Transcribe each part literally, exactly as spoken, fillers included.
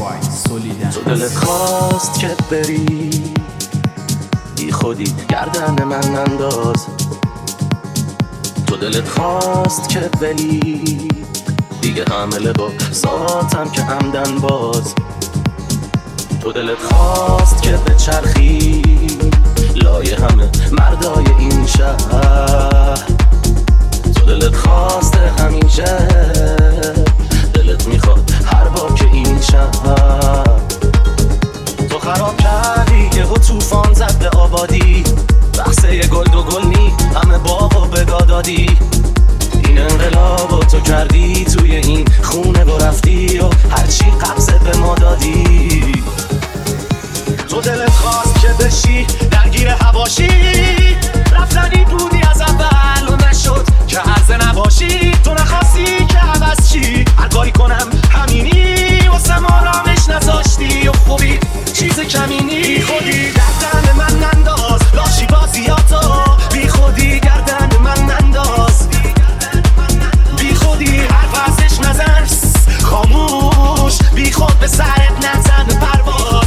تو دلت خواست که بری بی خودی گردن من انداز، تو دلت خواست که ولی دیگه حمله با ساعتم که عمدن باز، تو دلت خواست که بچرخی لایه همه مردای این شهر، تو دلت خواسته همیشه دلت میخواد هر با که این شهر، تو خراب کردی یه و توفان زد به آبادی، بحثه یه گل دو گل نی همه باغ و بگا دادی، این انقلاب تو کردی توی این خونه و رفتی و هرچی قبضت به ما دادی، تو دلت خواست که بشی درگیر هواشی، رفتنی بودی از اول و نشد که عرضه نباشی، تو نخواستی که عوض چی هر کاری کنم همینی، واسه ما رامش نذاشتی و خوبی چیز کمینی، بی خودی گردن من ننداز لاشی بازیاتو، بی خودی گردن من ننداز، بی خودی حرف ازش نزن خاموش، بی خود به سرت نزن پرواز،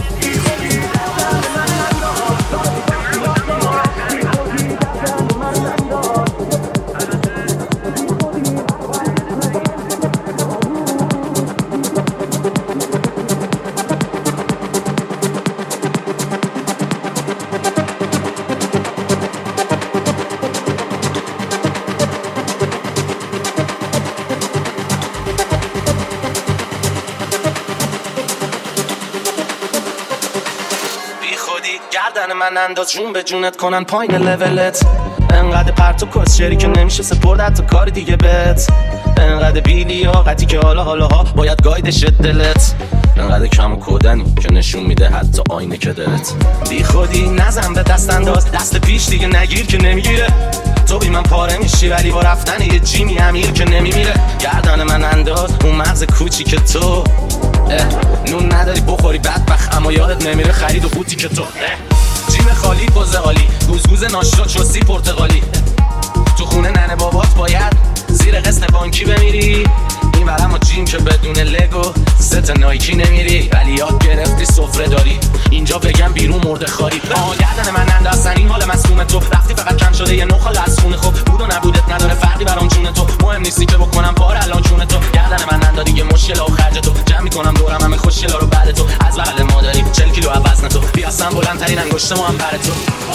گردن من انداز جون به جونت کنن پایین لولت، انقدر پرت و کسچری که نمیشه سپرد حتی کار دیگه بت، انقدر بیلیاقتی که حالا حالاها باید گایدش دلت، انقدر کم و کودنی که نشون میده حتی آینه که دلت، بی خودی نزن به دست انداز دست پیش دیگه نگیر که نمیگیره، تو بی من پاره میشی ولی با رفتن یه جیمی امیر که نمیمیره، گردن من انداز اون مغز کوچی که تو نون نداری بخوری بدبخت اما یادت نمیره خرید و بوتی که تو جیم خالی بزه عالی گوزگوز ناشتا چوسی پرتغالی، تو خونه ننه بابات باید زیر قسط بانکی بمیری، این ور اما جیم که بدون لگو ست نایکی نمیری، ولی یاد گرفتی سفره داری اینجا بگم بیرون مرده خاری، آه گردن من اندازن این حال مسئوم تو، رفتی فقط کم شده یه نخال از خونه خوب بود و نبودت نداره فرقی برام چونه تو، مهم نیستی که بکنم بار الان چونه تو، گردن من اندازی یه مشکل و خرج تو، جمع میکنم دورم همه خوشگلا رو بعد تو، از بغل مادری چهل کیلو وزن تو، بیاستم بلندترین انگشت مو هم پر تو،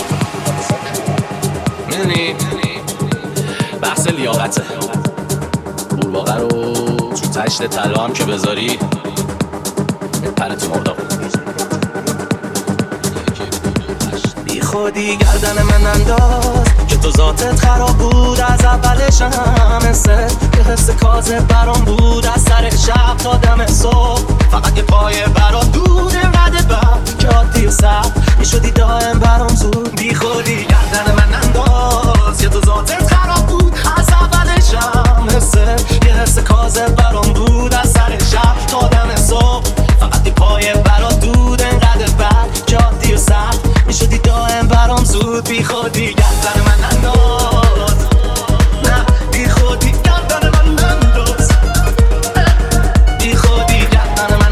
میدونی بحث لیاقته، قورباغه رو تو تشت طلا هم که بذاری پره تو مرداب، بی خودی گردن من انداز که تو ذاتت خراب بود از اولش هم حست که حس کاذب برام بود از سر شب تا دم صبح، فقط یه پایه برات دور رده بعد که عادی و سب میشدی دائم برام زود، بی خودی گردن من انداز که تو ذاتت خراب بود از اولش هم حست یه حس کاذب برام بود از سر شب تا دم صبح، فقط یه پایه برات دود انقدر بعد که عادی و سب میشدی دائم برام زود، بی خودی گردن من انداز، نه بی خودی گردن من انداز، بی خودی گردن من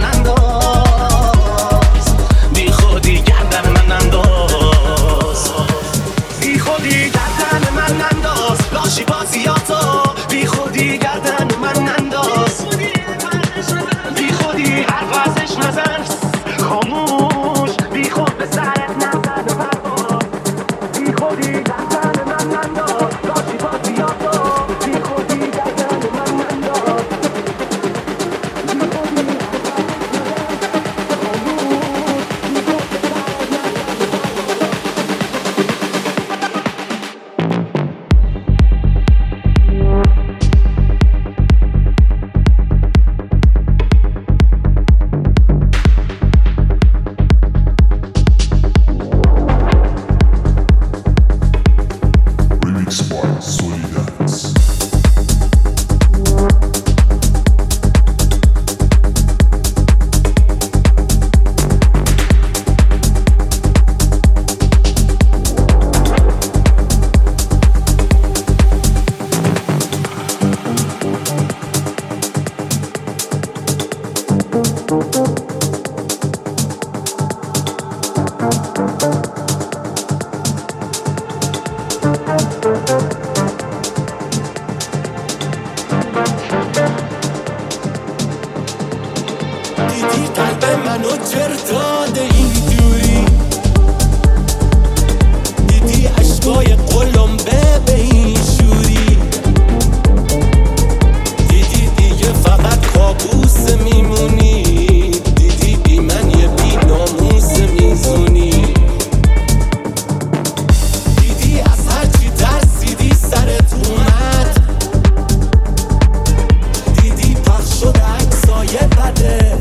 دیدی قلب منو جر داده اینجوری، دیدی عشقای قلمبه به این شوری، دیدی دیگه فقط کابوس میمونی، دیدی بی من یه بی ناموس میزونی، دیدی از هرچی ترسیدی سرت اومد، دیدی پخش شده عکسای بده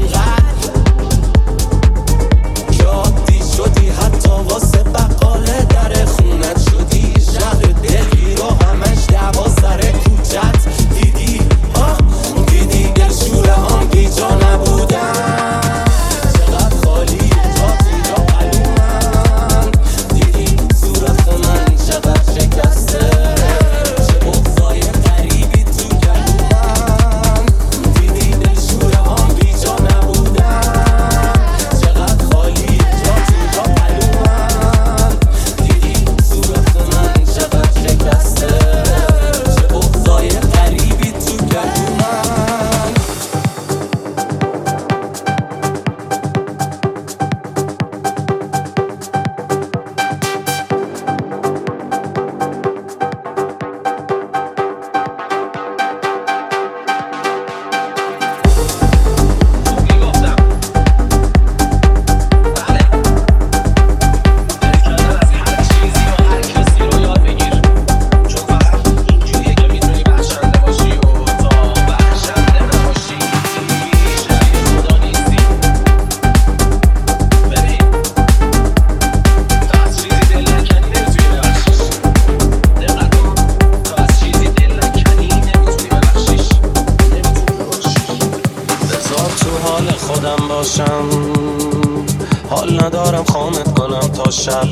حال ندارم خامت کنم تا شب،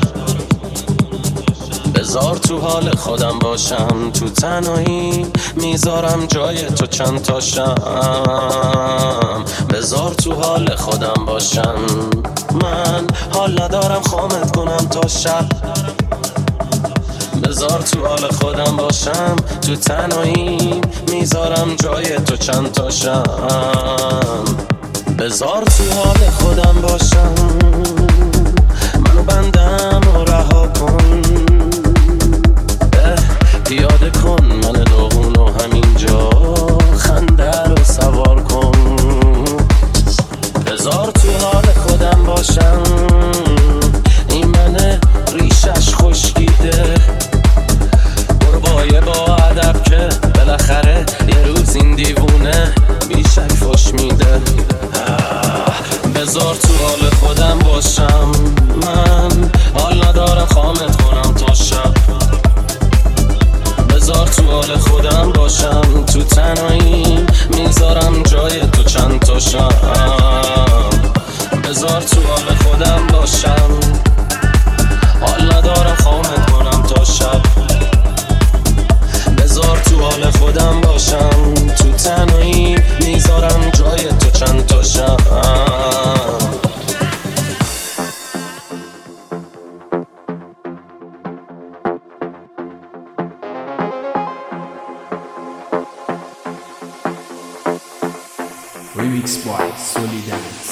بذار تو حال خودم باشم، تو تنهایی میذارم جای تو چند تا شم، بذار تو حال خودم باشم، من حال ندارم خامت کنم تا شب، بذار تو حال خودم باشم، تو تنهایی میذارم جای تو چند تا شم، بذار تو حال خودم باشم، منو بندم و رها کن، پیاده کن من داغونو همینجا، خنده رو سوار کن، بذار تو حال خودم باشم، این منه ریشش خشکیده، برو بایه با ادب که بالاخره یه روز این دیوونه بیشک فش میده، بذار تو حال خودم باشم، من حال ندارم خامت کنم تا شب، بذار تو حال خودم باشم، تو تنهایی میذارم جای تو چند تا شم، بذار تو حال خودم باشم، حال ندارم خامت کنم تا شب، بذار تو حال خودم باشم، تو تنهایی میذارم جای تو چند تا شم. Remix by Solidance.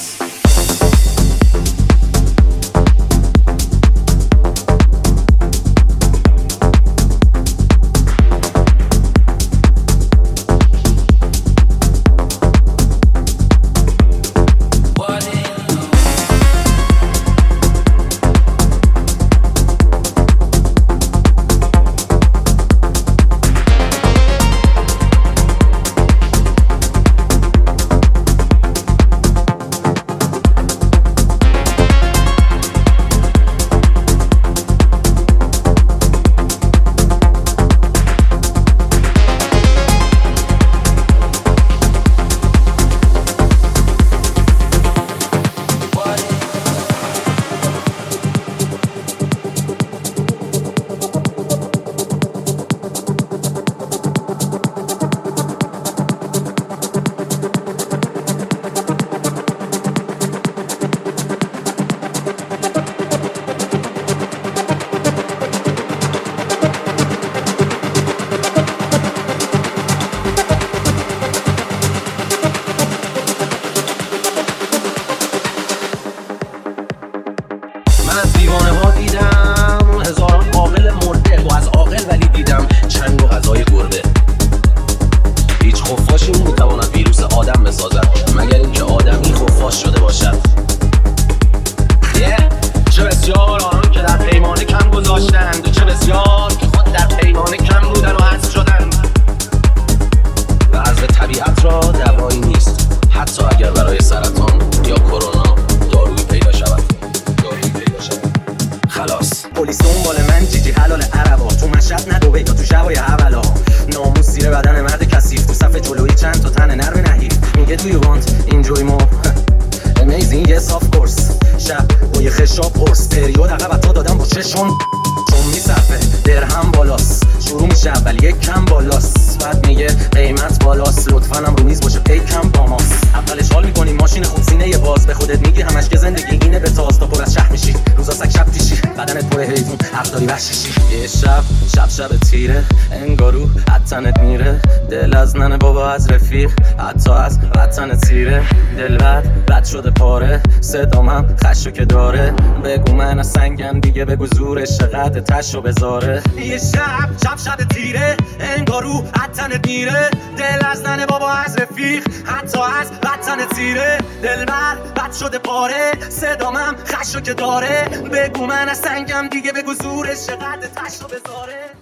یه صاف کورس شب با یه خشاب قرص پریود عقب تا دادم با چشم چون میصفه درهم بالاست شروع میشه اول یک کم بالاست بعد میگه قیمت بالاست لطفا هم رو میز باشه پیکم با ماست اولش حال میکنی ماشین خوب سینه باز به خودت میگی همش که زندگی اینه به تاز تا پر از شح میشی روزا سگ شب پیشی بدنت پر حیوان حق داری وحشیشی یه شب شب شب تیره انگارو حتنت میره دل از ننه بابا از رفیق حتی از وطن تیره دل بد بد شده پاره صدامم خشو که داره بگو من از سنگم دیگه بگو زورش چقدر تشو بذاره یه شب شب شب تیره انگارو حتنت میره دل از ننه بابا از رفیق حتی از وطن تیره دل بد بد شده پاره صدامم خشو که داره بگو من از سنگم دیگه بگو زورش چقدر تشو بذاره